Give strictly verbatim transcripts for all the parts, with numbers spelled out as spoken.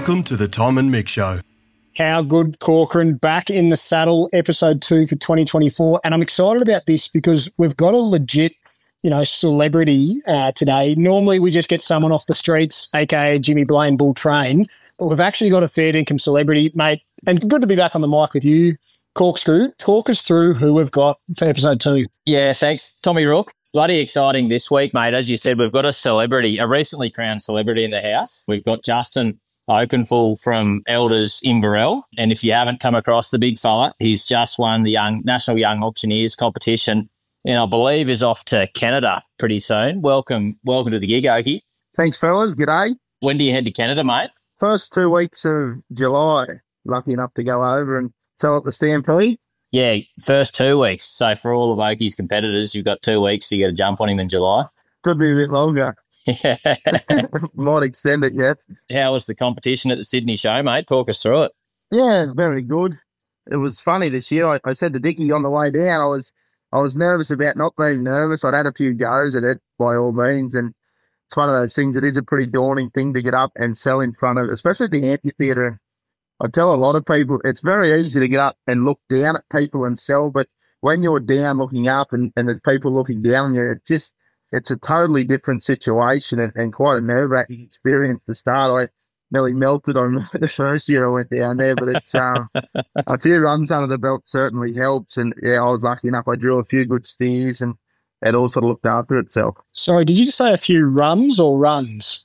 Welcome to the Tom and Mick Show. How good, Corcoran, back in the saddle, episode two for twenty twenty-four. And I'm excited about this because we've got a legit, you know, celebrity uh, today. Normally we just get someone off the streets, aka Jimmy Blaine, Bull Train, but we've actually got a fair income celebrity, mate. And good to be back on the mic with you, Corkscrew. Talk us through who we've got for episode two. Yeah, thanks, Tommy Rook. Bloody exciting this week, mate. As you said, we've got a celebrity, a recently crowned celebrity in the house. We've got Justin Oakenfull from Elders Inverell. And if you haven't come across the big fella, he's just won the young National Young Auctioneers competition and I believe is off to Canada pretty soon. Welcome welcome to the gig, Okie. Thanks, fellas. G'day. When do you head to Canada, mate? First two weeks of July. Lucky enough to go over and sell at the Stampede. Yeah, first two weeks. So for all of Okie's competitors, you've got two weeks to get a jump on him in July. Could be a bit longer. Yeah. Might extend it yet. How was the competition at the Sydney show, mate? Talk us through it. Yeah, very good. It was funny this year. I, I said to Dickie on the way down, I was I was nervous about not being nervous. I'd had a few goes at it by all means, and it's one of those things. It is a pretty daunting thing to get up and sell in front of, especially at the amphitheatre. I tell a lot of people it's very easy to get up and look down at people and sell, but when you're down looking up and, and there's people looking down on you, it just it's a totally different situation and, and quite a nerve-wracking experience to start. I nearly melted on the first year I went down there, but it's um, a few runs under the belt certainly helps. And yeah, I was lucky enough. I drew a few good steers and it all sort of looked after itself. Sorry, did you just say a few rums or runs?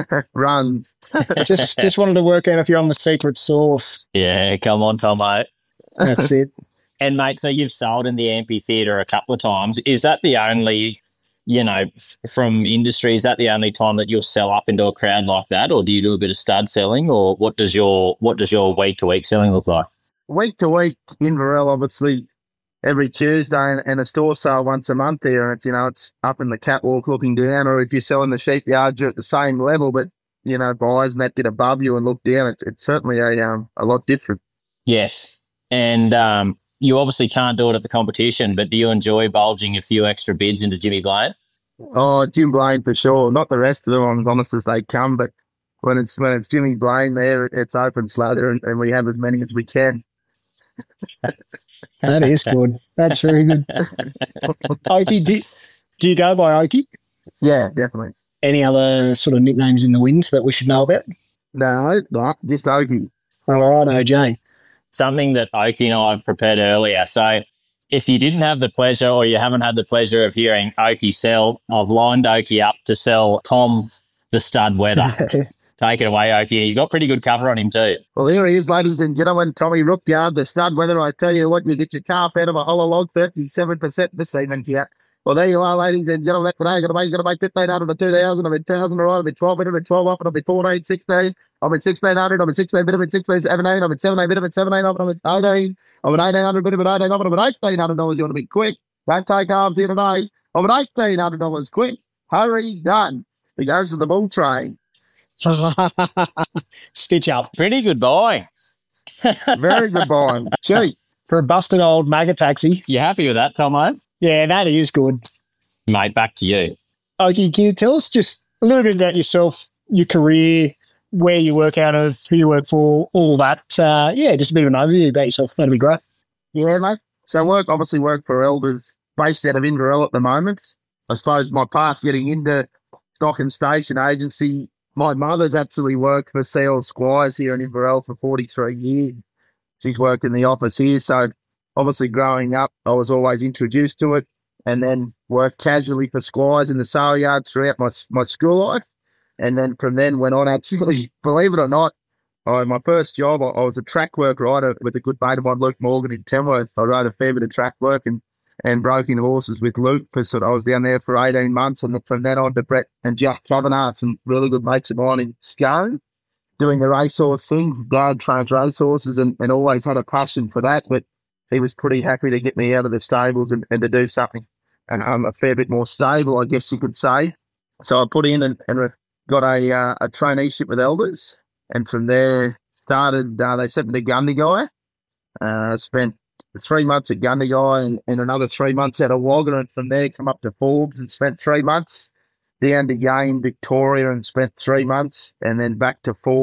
Runs. just just wanted to work out if you're on the secret sauce. Yeah, come on, Tom, mate. That's it. And, mate, so you've sold in the amphitheatre a couple of times. Is that the only, you know, f- from industry, is that the only time that you'll sell up into a crowd like that, or do you do a bit of stud selling, or what does your what does your week-to-week selling look like? Week to week, Inverell, obviously, every Tuesday and, and a store sale once a month there. And it's, you know, it's up in the catwalk looking down, or if you're selling the sheep yards, you're at the same level, but, you know, buyers and that get above you and look down. It's, it's certainly a um, a lot different. Yes. And um, you obviously can't do it at the competition, but do you enjoy bulging a few extra bids into Jimmy Blaine? Oh, Jim Blaine for sure. Not the rest of them, I'm as honest as they come, but when it's when it's Jimmy Blaine there, it's open slather and, and we have as many as we can. That is good. That's very good. Okie, do, do you go by Okie? Yeah, definitely. Any other sort of nicknames in the wind that we should know about? No, no, just Okie. All right, O J. Something that Okie and I have prepared earlier. So if you didn't have the pleasure or you haven't had the pleasure of hearing Okie sell, I've lined Okie up to sell Tom the Stud Weather. Take it away, Okie. He's got pretty good cover on him too. Well, here he is, ladies and gentlemen. Tommy Rookyard, the Stud Weather. I tell you what, you get your calf out of a hollow log, thirty-seven percent this evening, yeah. Well, there you are, ladies and gentlemen. That's what I'm going to make. You're going to make fifteen hundred to two thousand. I've been one thousand, all right. I've been twelve hundred, I've been twelve up, and I've been fourteen, sixteen. I've been sixteen hundred, I've been sixteen bit, I've been sixteen, seventeen, I've been seventeen bit, I've been seventeen up, and I've been eighteen. I've been eighteen hundred bit, I've been eighteen up, and I've been eighteen hundred dollars. You want to be quick. Don't take arms here today. I've been eighteen hundred dollars. Quick. Hurry, done. He goes to the bull train. Stitch up. Pretty good buy. Very good buy. Cheap. For a busted old maggot taxi. You happy with that, Tomo? Yeah, that is good. Mate, back to you. Okie, can you tell us just a little bit about yourself, your career, where you work out of, who you work for, all that? Uh, yeah, just a bit of an overview about yourself. That'd be great. Yeah, mate. So I work, obviously work for Elders, based out of Inverell at the moment. I suppose my path getting into stock and station agency, my mother's actually worked for C L Squires here in Inverell for forty-three years. She's worked in the office here. So obviously growing up, I was always introduced to it and then worked casually for Squires in the sale yards throughout my my school life. And then from then went on actually, believe it or not, I, my first job, I, I was a track work rider with a good mate of mine, Luke Morgan in Tamworth. I rode a fair bit of track work and, and broke in horses with Luke because I was down there for eighteen months. And from then on to Brett and Jack Kavanagh, some really good mates of mine in Scone, doing the racehorse thing. Dad trains racehorses and, and always had a passion for that. But he was pretty happy to get me out of the stables and, and to do something um, a fair bit more stable, I guess you could say. So I put in and, and got a uh, a traineeship with Elders. And from there, started, uh, they sent me to Gundagai. Uh, spent three months at Gundagai and, and another three months at Wagga. And from there, come up to Forbes and spent three months. Down to Gain, Victoria, and spent three months. And then back to Forbes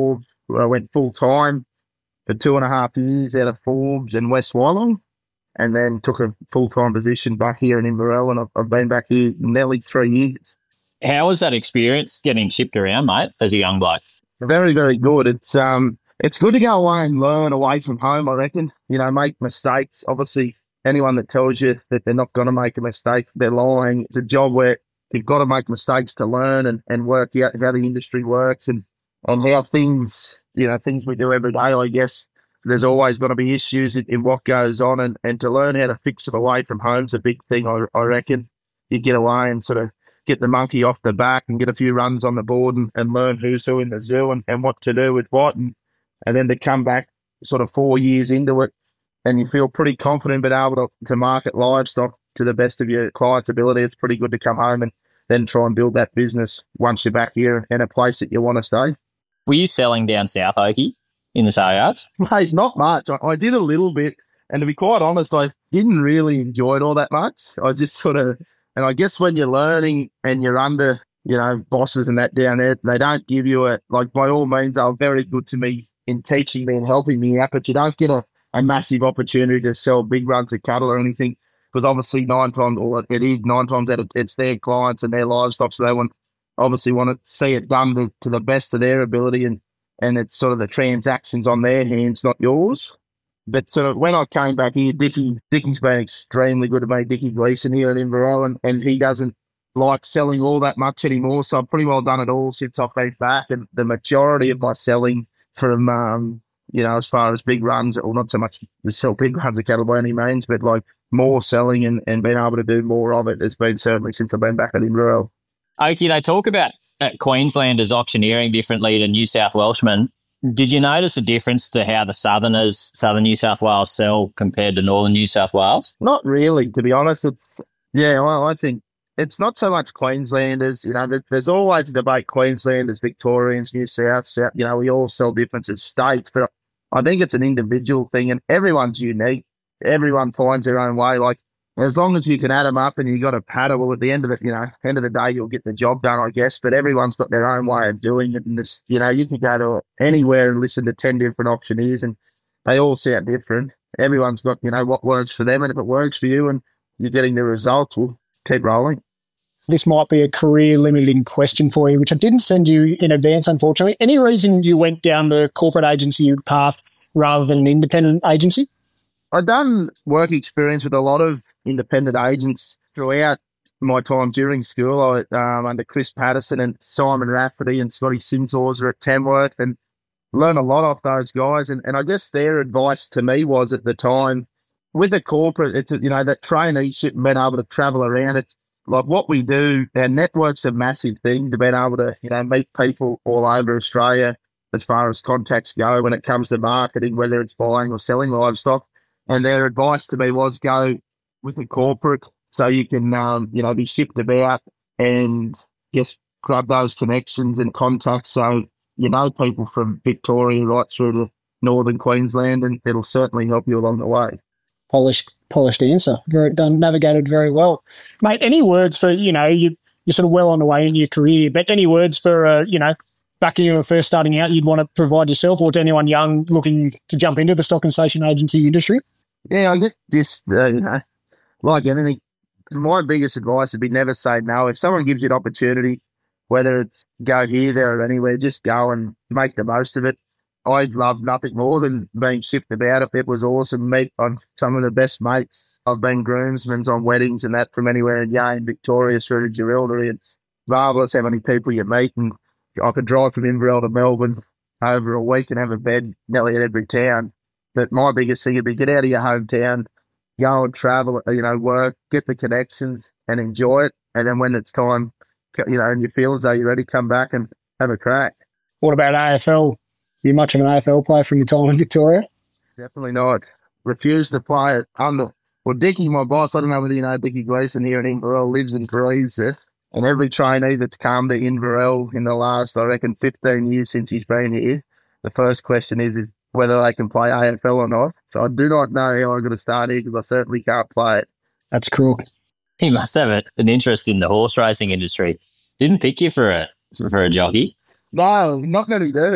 I went full-time for two and a half years out of Forbes and West Wyalong, and then took a full-time position back here in Inverell, and I've, I've been back here nearly three years. How was that experience getting shipped around, mate, as a young bloke? Very, very good. It's um, it's good to go away and learn away from home, I reckon. You know, make mistakes. Obviously, anyone that tells you that they're not going to make a mistake, they're lying. It's a job where you've got to make mistakes to learn and, and work out how the industry works and, and how things, you know, things we do every day, I guess. There's always going to be issues in, in what goes on, and, and to learn how to fix it away from home is a big thing, I, I reckon. You get away and sort of get the monkey off the back and get a few runs on the board and, and learn who's who in the zoo and, and what to do with what. And, and then to come back sort of four years into it and you feel pretty confident being able to, to market livestock to the best of your client's ability, it's pretty good to come home and then try and build that business once you're back here in a place that you want to stay. Were you selling down south, Okie, in the sale yards? Mate, not much. I, I did a little bit. And to be quite honest, I didn't really enjoy it all that much. I just sort of, and I guess when you're learning and you're under, you know, bosses and that down there, they don't give you a, like by all means, they were very good to me in teaching me and helping me out, but you don't get a, a massive opportunity to sell big runs of cattle or anything, because obviously nine times, or it is nine times that it's their clients and their livestock, so they want, obviously want to see it done to, to the best of their ability, and, and it's sort of the transactions on their hands, not yours. But sort of when I came back here, Dickie, Dickie's been extremely good to me, Dickie Gleeson here at Inverell, and, and he doesn't like selling all that much anymore. So I've pretty well done it all since I've been back. And the majority of my selling from, um, you know, as far as big runs, or not so much to sell big runs of cattle by any means, but like more selling and, and being able to do more of it has been certainly since I've been back at Inverell. Okie, they talk about uh, Queenslanders auctioneering differently to New South Welshmen. Did you notice a difference to how the Southerners, Southern New South Wales, sell compared to Northern New South Wales? Not really, to be honest. It's, yeah, well, I think it's not so much Queenslanders. You know, there's, there's always a debate, Queenslanders, Victorians, New South, South. You know, we all sell different as states, but I think it's an individual thing, and everyone's unique. Everyone finds their own way. Like, as long as you can add them up and you got a paddle, well, at the end of it, you know, end of the day, you'll get the job done, I guess. But everyone's got their own way of doing it. And this, you know, you can go to anywhere and listen to ten different auctioneers, and they all sound different. Everyone's got, you know, what works for them. And if it works for you and you're getting the results, we'll keep rolling. This might be a career limiting question for you, which I didn't send you in advance, unfortunately. Any reason you went down the corporate agency path rather than an independent agency? I've done work experience with a lot of independent agents throughout my time during school. I um, under Chris Patterson and Simon Rafferty and Scotty Simshauser at Tamworth, and learned a lot off those guys. And, and I guess their advice to me was at the time, with the corporate, it's, you know, that traineeship and being able to travel around. It's like what we do, our network's a massive thing to being able to, you know, meet people all over Australia as far as contacts go when it comes to marketing, whether it's buying or selling livestock. And their advice to me was go with a corporate so you can, um, you know, be shipped about and just grab those connections and contacts. So, you know, people from Victoria right through to northern Queensland, and it'll certainly help you along the way. Polished, polished answer. Very done, navigated very well. Mate, any words for, you know, you, you're sort of well on the way in your career, but any words for, uh, you know, back when you were first starting out, you'd want to provide yourself or to anyone young looking to jump into the stock and station agency industry? Yeah, I get this, uh, you know, like anything, my biggest advice would be never say no. If someone gives you an opportunity, whether it's go here, there, or anywhere, just go and make the most of it. I'd love nothing more than being shipped about it. It was awesome. Meet on some of the best mates. I've been groomsmen on weddings and that from anywhere in Yane, Victoria, through to Jerilderie. It's marvellous how many people you meet, and I could drive from Inverell to Melbourne over a week and have a bed nearly at every town. But my biggest thing would be get out of your hometown, go and travel, you know, work, get the connections and enjoy it. And then when it's time, you know, and you feel as though you're ready, come back and have a crack. What about A F L? Are you much of an A F L player from your time in Victoria? Definitely not. Refuse to play it under. Well, Dickie, my boss, I don't know whether you know Dickie Gleeson here in Inverell, lives and breathes it. And every trainee that's come to Inverell in the last, I reckon, fifteen years since he's been here, the first question is, is whether they can play A F L or not. So I do not know how I'm going to start here because I certainly can't play it. That's cool. He must have a, an interest in the horse racing industry. Didn't pick you for a for, for a jockey. No, not many do.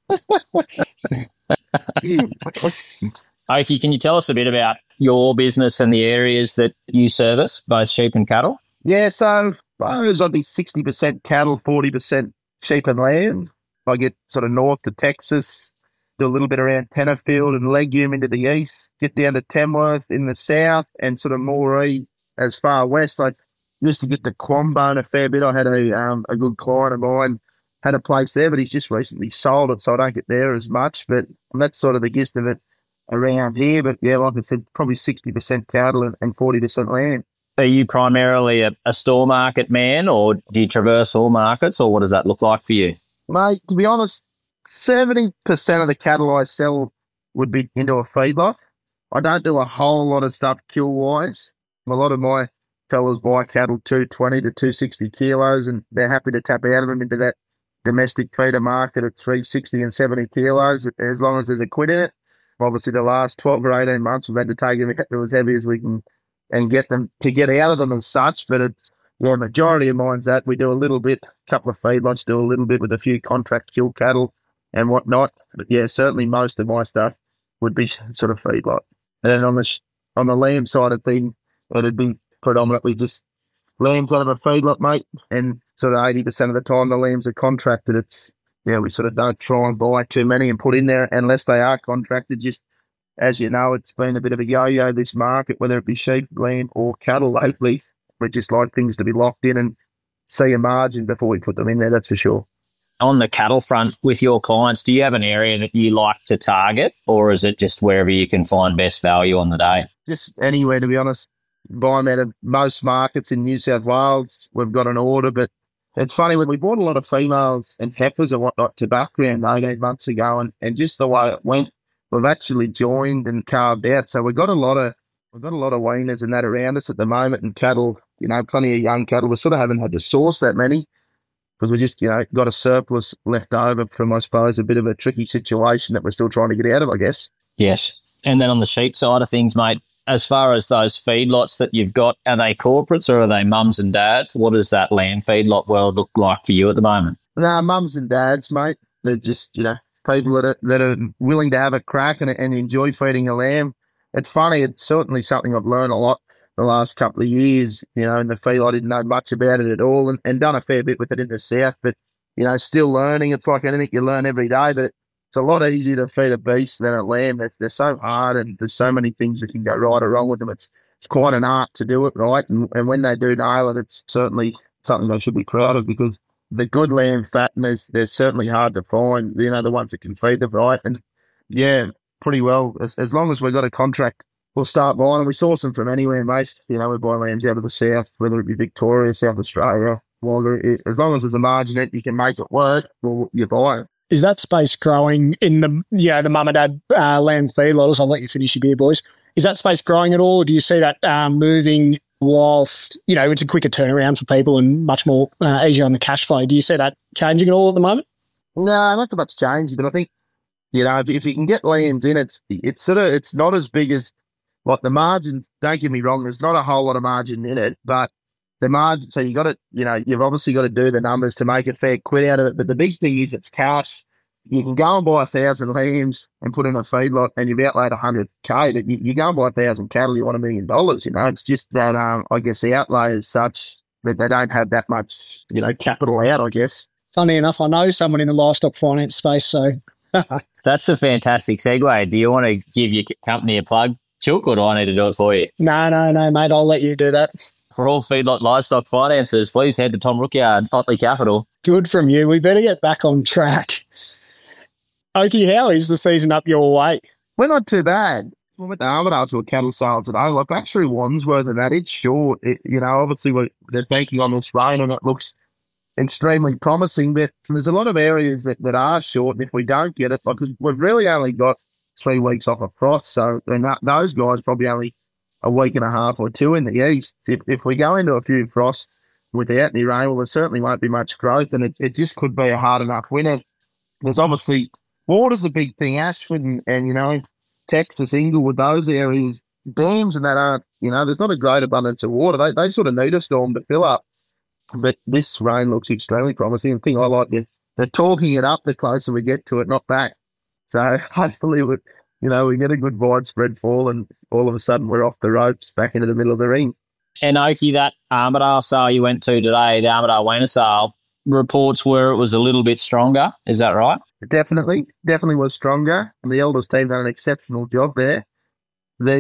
Oki, can you tell us a bit about your business and the areas that you service, both sheep and cattle? Yeah, so I suppose I'd be sixty percent cattle, forty percent sheep and lamb. I get sort of north to Texas, do a little bit around Tenterfield and Legume into the east, get down to Tamworth in the south, and sort of Moree as far west. I used to get to Quambone a fair bit. I had a um, a good client of mine, had a place there, but he's just recently sold it, so I don't get there as much. But that's sort of the gist of it around here. But yeah, like I said, probably sixty percent cattle and, and forty percent lamb. Are you primarily a, a store market man, or do you traverse all markets, or what does that look like for you? Mate, to be honest, seventy percent of the cattle I sell would be into a feedlot. I don't do a whole lot of stuff kill-wise. A lot of my fellas buy cattle two twenty to two sixty kilos, and they're happy to tap out of them into that domestic feeder market at three sixty and seventy kilos, as long as there's a quid in it. Obviously, the last twelve or eighteen months, we've had to take them to as heavy as we can and get them to get out of them as such, but it's, well, majority of mine's that. We do a little bit, a couple of feedlots, do a little bit with a few contract kill cattle and whatnot. But yeah, certainly most of my stuff would be sort of feedlot. And then on the sh- on the lamb side of things, it'd be predominantly just lambs out of a feedlot, mate. And sort of eighty percent of the time the lambs are contracted. It's, yeah, we sort of don't try and buy too many and put in there unless they are contracted. Just, as you know, it's been a bit of a yo-yo, this market, whether it be sheep, lamb or cattle lately. We just like things to be locked in and see a margin before we put them in there, that's for sure. On the cattle front with your clients, do you have an area that you like to target, or is it just wherever you can find best value on the day? Just anywhere, to be honest. Buy them out of most markets in New South Wales. We've got an order, but it's funny, when we bought a lot of females and heifers and whatnot to background eighteen months ago, and, and just the way it went, we've actually joined and carved out. So we've got a lot of we've got a lot of weaners and that around us at the moment, and cattle, you know, plenty of young cattle. We sort of haven't had to source that many because we just, you know, got a surplus left over from, I suppose, a bit of a tricky situation that we're still trying to get out of, I guess. Yes. And then on the sheep side of things, mate, as far as those feedlots that you've got, are they corporates or are they mums and dads? What does that lamb feedlot world look like for you at the moment? No, mums and dads, mate. They're just, you know, people that are, that are willing to have a crack and, and enjoy feeding a lamb. It's funny, it's certainly something I've learned a lot the last couple of years. You know, in the field, I didn't know much about it at all, and, and done a fair bit with it in the south, but, you know, still learning. It's like anything you learn every day, but it's a lot easier to feed a beast than a lamb. They're, they're so hard, and there's so many things that can go right or wrong with them. It's it's quite an art to do it right, and, and when they do nail it, it's certainly something they should be proud of, because the good lamb fatteners, they're certainly hard to find, you know, the ones that can feed them right. And yeah, pretty well, as, as long as we've got a contract, we'll start buying them. We source them from anywhere, mate. You know, we buy lambs out of the south, whether it be Victoria, South Australia, Wagga. As long as there's a margin that you can make it work, well, you buy it. Is that space growing in the, you know, the mum and dad uh, lamb feedlots? I'll let you finish your beer, boys. Is that space growing at all, or do you see that um, moving whilst, you know, it's a quicker turnaround for people and much more uh, easier on the cash flow? Do you see that changing at all at the moment? No, not so much changing, but I think, you know, if, if you can get lambs in, it's it's sort of, it's not as big as, like, the margins, don't get me wrong, there's not a whole lot of margin in it, but the margin, so you got to, you know, you've obviously got to do the numbers to make a fair quid out of it, but the big thing is it's cash. You can go and buy a thousand lambs and put in a feedlot and you've outlaid a hundred K, but you, you go and buy a thousand cattle, you want a million dollars, you know. It's just that, um, I guess the outlay is such that they don't have that much, you know, capital out, I guess. Funny enough, I know someone in the livestock finance space, so. That's a fantastic segue. Do you want to give your company a plug, Chook, or do I need to do it for you? No, no, no, mate, I'll let you do that. For all feedlot livestock finances, please head to Tom Rookyard, Otley Capital. Good from you. We better get back on track. Oki, how is the season up your way? We're not too bad. We went to Armidale to a cattle sale today. Like, actually, Wandsworth and that, it's short. It, you know, obviously, we're, they're banking on this rain and it looks extremely promising, but there's a lot of areas that, that are short, and if we don't get it, because we've really only got three weeks off of frost, so and that, those guys probably only a week and a half or two in the east. If, if we go into a few frosts without any rain, well, there certainly won't be much growth, and it, it just could be a hard enough winter. There's obviously, water's a big thing, Ashford and, and you know, Texas, Inglewood, those areas, dams and that aren't, you know, there's not a great abundance of water. They, they sort of need a storm to fill up. But this rain looks extremely promising. The thing I like the, they're talking it up the closer we get to it, not back. So hopefully, we, you know, we get a good widespread fall, and all of a sudden we're off the ropes back into the middle of the ring. And Oki, that Armidale sale you went to today, the Armidale Weiner sale, reports were it was a little bit stronger. Is that right? Definitely, definitely was stronger, and the Elders team done an exceptional job there. The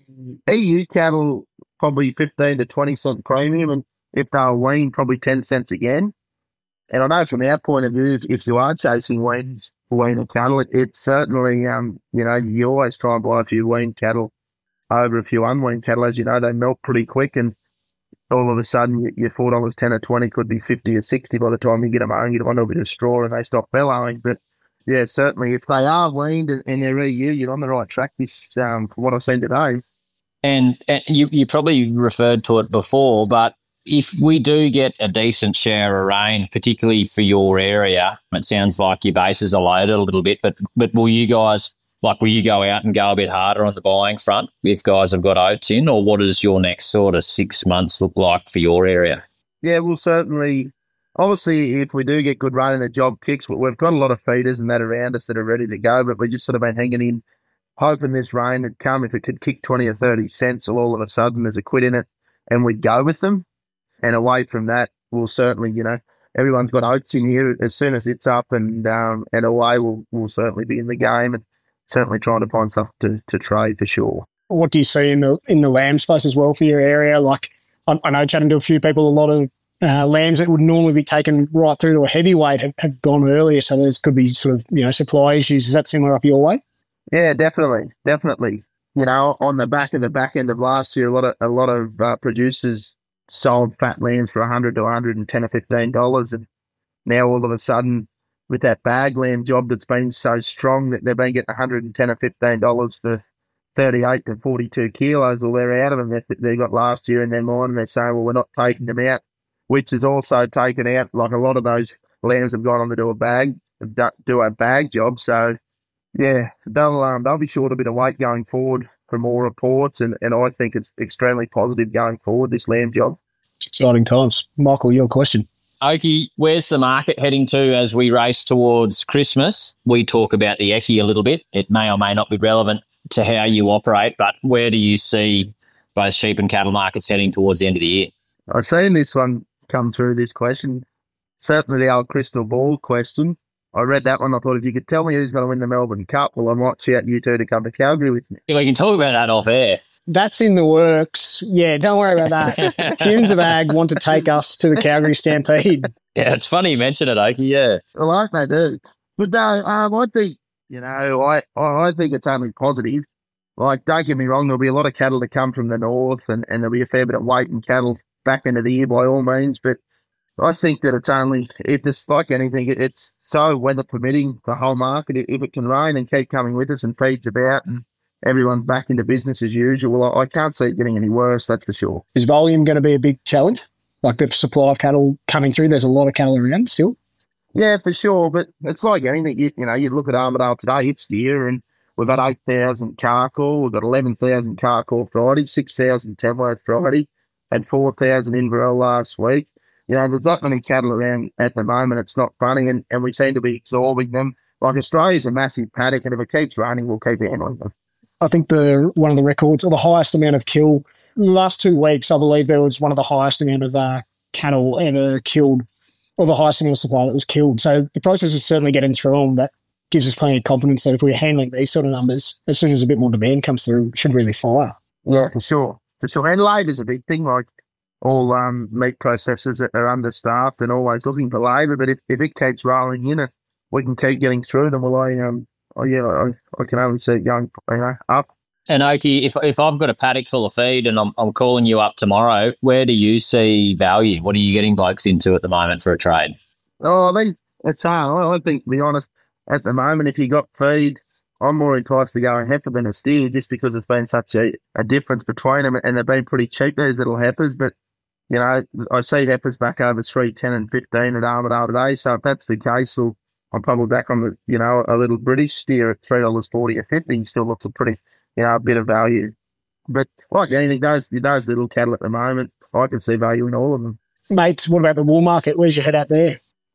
E U cattle probably fifteen to twenty cent premium, and if they were weaned, probably ten cents again. And I know from our point of view, if you are chasing weans for weaner cattle, it, it's certainly, um, you know, you always try and buy a few weaned cattle over a few unweaned cattle. As you know, they melt pretty quick, and all of a sudden your four dollars ten or twenty could be fifty or sixty by the time you get them home. You don't want a bit of straw and they stop bellowing. But yeah, certainly if they are weaned and, and they're E U, you're on the right track this, um, from what I've seen today. And, and you, you probably referred to it before, but if we do get a decent share of rain, particularly for your area, it sounds like your bases are loaded a little bit, but but will you guys, like, will you go out and go a bit harder on the buying front if guys have got oats in, or what does your next sort of six months look like for your area? Yeah, we'll certainly, obviously, if we do get good rain and the job kicks, we've got a lot of feeders and that around us that are ready to go, but we've just sort of been hanging in, hoping this rain would come. If it could kick twenty or thirty cents, or all of a sudden there's a quid in it, and we'd go with them. And away from that, we'll certainly, you know, everyone's got oats in here. As soon as it's up and um, and away, we'll, we'll certainly be in the game and certainly trying to find stuff to, to trade for sure. What do you see in the in the lamb space as well for your area? Like, I, I know chatting to a few people, a lot of uh, lambs that would normally be taken right through to a heavyweight have, have gone earlier, so there's could be sort of, you know, supply issues. Is that similar up your way? Yeah, definitely, definitely. You know, on the back of the back end of last year, a lot of a lot of uh, producers sold fat lambs for a hundred to a hundred and ten or fifteen dollars, and now all of a sudden, with that bag lamb job that's been so strong, that they've been getting a hundred and ten or fifteen dollars for thirty-eight to forty-two kilos. Well, they're out of them that they got last year in their mind, and they're saying, well, we're not taking them out, which is also taken out. Like, a lot of those lambs have gone on to do a bag, do a bag job. So yeah, they'll um, they'll be short a bit of weight going forward for more reports, and, and I think it's extremely positive going forward, this lamb job. Exciting times. Michael, your question. Oki, where's the market heading to as we race towards Christmas? We talk about the Eki a little bit. It may or may not be relevant to how you operate, but where do you see both sheep and cattle markets heading towards the end of the year? I've seen this one come through, this question. Certainly the old crystal ball question. I read that one. I thought, if you could tell me who's going to win the Melbourne Cup, well, I might shout you two to come to Calgary with me. We can talk about that off air. That's in the works. Yeah, don't worry about that. Tunes of Ag want to take us to the Calgary Stampede. Yeah, it's funny you mention it, Oki, yeah. I like they do. But no, um, I think, you know, I, I think it's only positive. Like, don't get me wrong, there'll be a lot of cattle to come from the north, and, and there'll be a fair bit of weight in cattle back into the year by all means, but I think that it's only, if it's like anything, it's so weather permitting, the whole market. If it can rain and keep coming with us and feeds about and everyone's back into business as usual, I, I can't see it getting any worse, that's for sure. Is volume going to be a big challenge? Like, the supply of cattle coming through, there's a lot of cattle around still? Yeah, for sure, but it's like anything. You, you know, you look at Armidale today, it's the year, and we've got eight thousand car call, we've got eleven thousand car call Friday, six thousand Tamworth Friday, and four thousand Inverell last week. You know, there's not many cattle around at the moment. It's not funny, and, and we seem to be absorbing them. Like, Australia's a massive paddock, and if it keeps running, we'll keep handling them. I think the one of the records, or the highest amount of kill, in the last two weeks, I believe there was one of the highest amount of uh, cattle ever killed, or the highest amount of supply that was killed. So the process is certainly getting through them. That gives us plenty of confidence that if we're handling these sort of numbers, as soon as a bit more demand comes through, it should really fire. Yeah, for sure. For sure. And labour's a big thing. Like, all um, meat processors are understaffed and always looking for labour, but if, if it keeps rolling in and we can keep getting through them, well, I, um, oh, yeah, I, I can only see it going, you know, up. And Oki, if if I've got a paddock full of feed and I'm I'm calling you up tomorrow, where do you see value? What are you getting blokes into at the moment for a trade? Oh, I think it's hard. I think, to be honest, at the moment, if you got feed, I'm more enticed to go a heifer than a steer, just because there's been such a, a difference between them, and they've been pretty cheap, these little heifers. But, you know, I see heifers back over three ten and fifteen at Armidale today, so if that's the case, well, I'm probably back on the, you know, a little British steer at three dollars forty or fifty, still looks a pretty, you know, a bit of value. But like anything, those, those little cattle at the moment, I can see value in all of them. Mate, what about the wool market? Where's your head at there?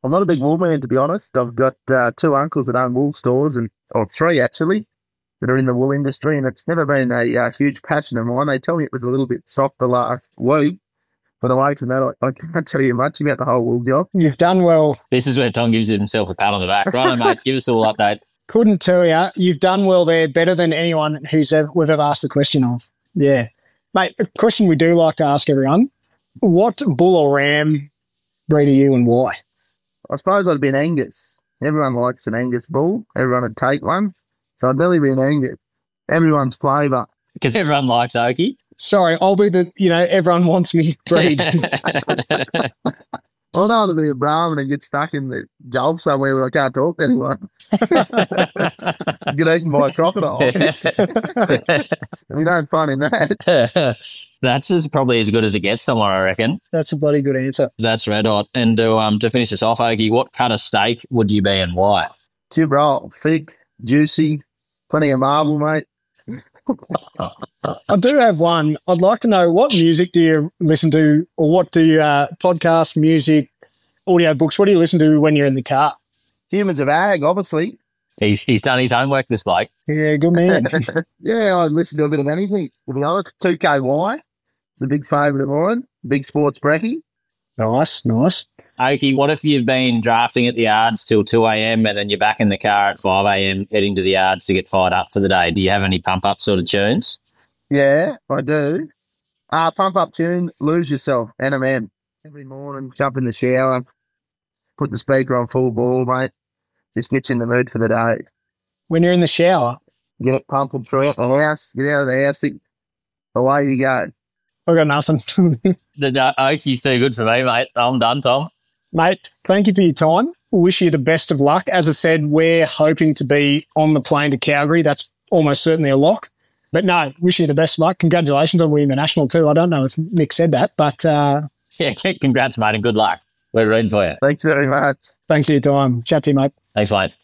I'm not a big wool man, to be honest. I've got uh, two uncles that own wool stores, and or three actually, that are in the wool industry, and it's never been a uh, huge passion of mine. They tell me it was a little bit soft the last week, but away from that, I, I can't tell you much about the whole wool job. You've done well. This is where Tom gives himself a pat on the back. Right, mate, give us a little update. Couldn't tell you. You've done well there, better than anyone who's ever, we've ever asked the question of. Yeah. Mate, a question we do like to ask everyone. What bull or ram breed are you and why? I suppose I'd be an Angus. Everyone likes an Angus bull. Everyone would take one. So I'd really be an Angus. Everyone's flavour. Because everyone likes Okie. Sorry, I'll be the, you know, everyone wants me breed. I don't want to be a Brahmin and get stuck in the gulf somewhere where I can't talk to anyone. Get eaten by a crocodile. We don't find in that. That's as, probably as good as it gets, Tom, I reckon. That's a bloody good answer. That's red hot. And to, um, to finish this off, Okie, what cut of steak would you be and why? Jib roll, thick, juicy, plenty of marble, mate. I do have one. I'd like to know, what music do you listen to, or what do you, uh, podcast, music, audio books, what do you listen to when you're in the car? Humans of Ag, obviously. He's he's done his homework, this bloke. Yeah, good man. Yeah, I listen to a bit of anything, to be honest. two K Y, it's a big favourite of mine. Big sports brekkie. Nice, nice. Okie, what if you've been drafting at the yards till two a.m. and then you're back in the car at five a.m. heading to the yards to get fired up for the day? Do you have any pump-up sort of tunes? Yeah, I do. Uh, pump-up tune, Lose Yourself, N M M. Every morning, jump in the shower, put the speaker on full ball, mate. Just get you in the mood for the day. When you're in the shower? Get it pumping throughout the house, get out of the house, away you go. I got nothing. The, the Okie's too good for me, mate. I'm done, Tom. Mate, thank you for your time. Wish you the best of luck. As I said, we're hoping to be on the plane to Calgary. That's almost certainly a lock. But no, wish you the best of luck. Congratulations on winning the national too. I don't know if Nick said that, but... Uh, yeah, congrats, mate, and good luck. We're rooting for you. Thanks very much. Thanks for your time. Chat to you, mate. Thanks, mate.